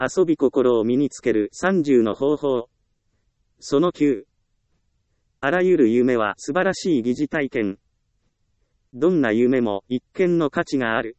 遊び心を身につける30の方法。その9。あらゆる夢は素晴らしい疑似体験。どんな夢も一見の価値がある。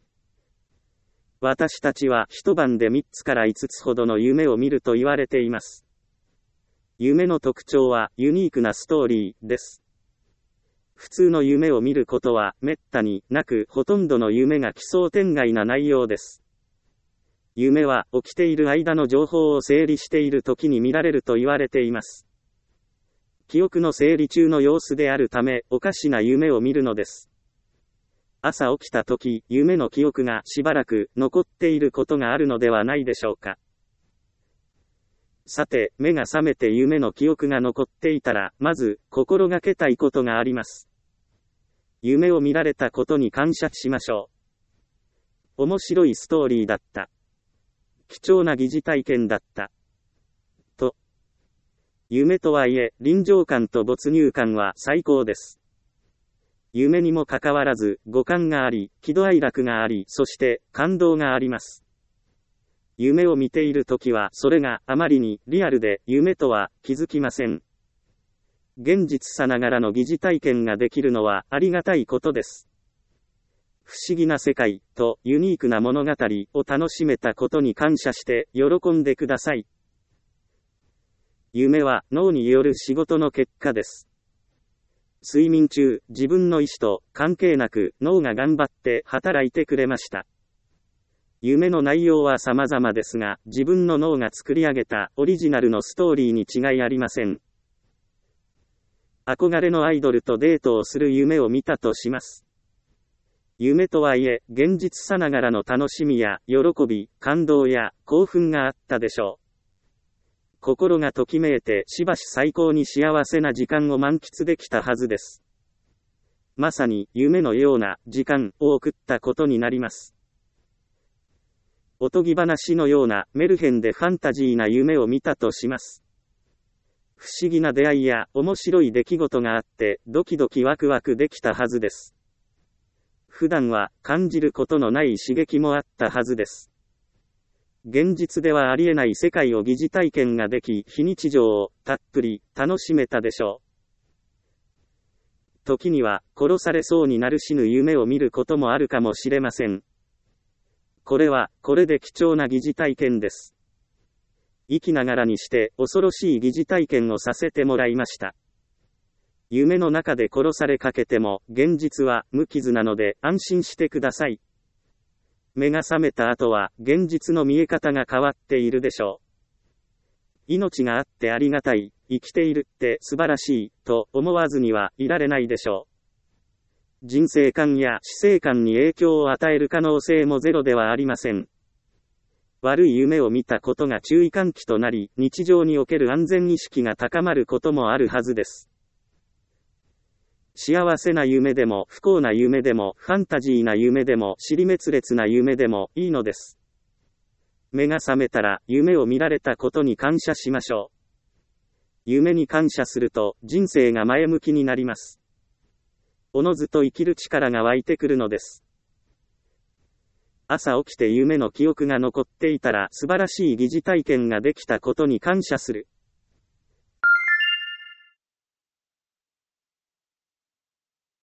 私たちは一晩で3つから5つほどの夢を見ると言われています。夢の特徴はユニークなストーリーです。普通の夢を見ることは滅多になく、ほとんどの夢が奇想天外な内容です。夢は起きている間の情報を整理している時に見られると言われています。記憶の整理中の様子であるため、おかしな夢を見るのです。朝起きた時、夢の記憶がしばらく残っていることがあるのではないでしょうか。さて、目が覚めて夢の記憶が残っていたら、まず心がけたいことがあります。夢を見られたことに感謝しましょう。面白いストーリーだった。貴重な疑似体験だった。と。夢とはいえ、臨場感と没入感は最高です。夢にもかかわらず、五感があり、喜怒哀楽があり、そして感動があります。夢を見ているときは、それがあまりにリアルで夢とは気づきません。現実さながらの疑似体験ができるのはありがたいことです。不思議な世界とユニークな物語を楽しめたことに感謝して喜んでください。夢は脳による仕事の結果です。睡眠中、自分の意思と関係なく脳が頑張って働いてくれました。夢の内容は様々ですが、自分の脳が作り上げたオリジナルのストーリーに違いありません。憧れのアイドルとデートをする夢を見たとします。夢とはいえ、現実さながらの楽しみや喜び、感動や興奮があったでしょう。心がときめいてしばし最高に幸せな時間を満喫できたはずです。まさに夢のような時間を送ったことになります。おとぎ話のようなメルヘンでファンタジーな夢を見たとします。不思議な出会いや面白い出来事があってドキドキワクワクできたはずです。普段は感じることのない刺激もあったはずです。現実ではありえない世界を疑似体験ができ、非日常をたっぷり楽しめたでしょう。時には殺されそうになる死ぬ夢を見ることもあるかもしれません。これはこれで貴重な疑似体験です。生きながらにして恐ろしい疑似体験をさせてもらいました。夢の中で殺されかけても、現実は無傷なので安心してください。目が覚めた後は、現実の見え方が変わっているでしょう。命があってありがたい、生きているって素晴らしい、と思わずにはいられないでしょう。人生観や死生観に影響を与える可能性もゼロではありません。悪い夢を見たことが注意喚起となり、日常における安全意識が高まることもあるはずです。幸せな夢でも不幸な夢でもファンタジーな夢でも支離滅裂な夢でもいいのです。目が覚めたら夢を見られたことに感謝しましょう。夢に感謝すると人生が前向きになります。おのずと生きる力が湧いてくるのです。朝起きて夢の記憶が残っていたら素晴らしい疑似体験ができたことに感謝する。